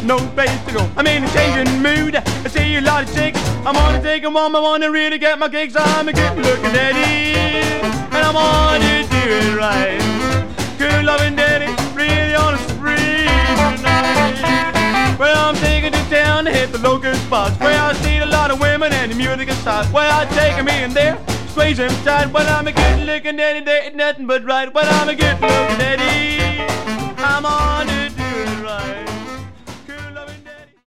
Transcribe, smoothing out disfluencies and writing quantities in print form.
no place to go. I'm in a changing mood. I see a lot of chicks. I'm on a taking one by one to really get my kicks. I'm a good looking daddy, and I'm on to do it right. Good loving daddy, really on a spree tonight. Well, I'm taking to town to hit the local spots where I see a lot of women and the music is hot. Well, I take them in there, squeeze them tight. When I'm a good looking daddy, there ain't nothing but right. When I'm a good looking daddy, I'm on to